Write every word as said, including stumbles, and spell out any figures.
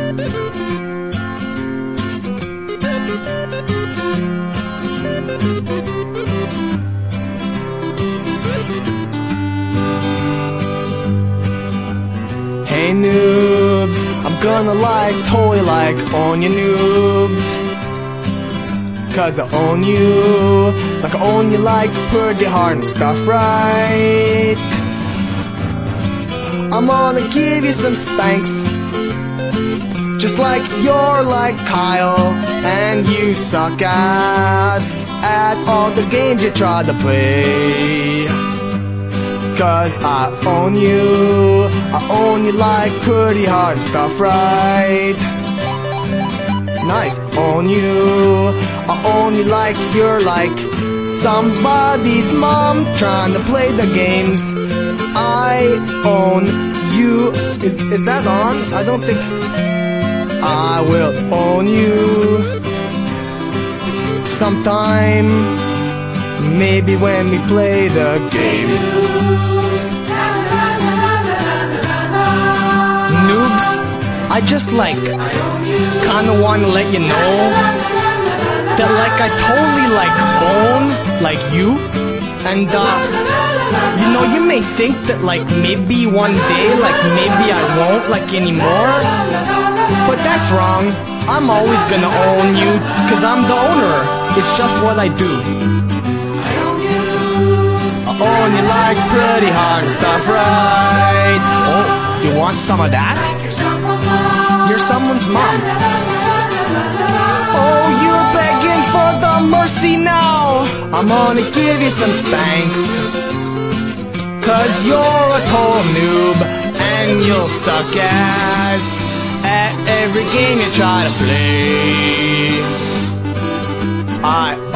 Hey noobs, I'm gonna like toy like own you noobs. Cause I own you, like I own you like pretty hard and stuff, right? I'm gonna give you some spanks, just like you're like Kyle, and you suck ass at all the games you try to play. Cause I own you, I own you like pretty hard stuff, right? Nice, own you, I own you like you're like somebody's mom trying to play the games. I own you. Is, is that on? I don't think... I will own you sometime, maybe when we play the game. Noobs, I just like kinda wanna let you know that like I totally like own like you, and uh you know, you may think that like maybe one day like maybe I won't like anymore, but that's wrong. I'm always gonna own you, cause I'm the owner. It's just what I do. I own you like pretty hard stuff, right? Oh, you want some of that? You're someone's mom. Oh, you're begging for the mercy now. I'm gonna give you some spanks, cause you're a total noob, and you'll suck ass at every game you try to play. I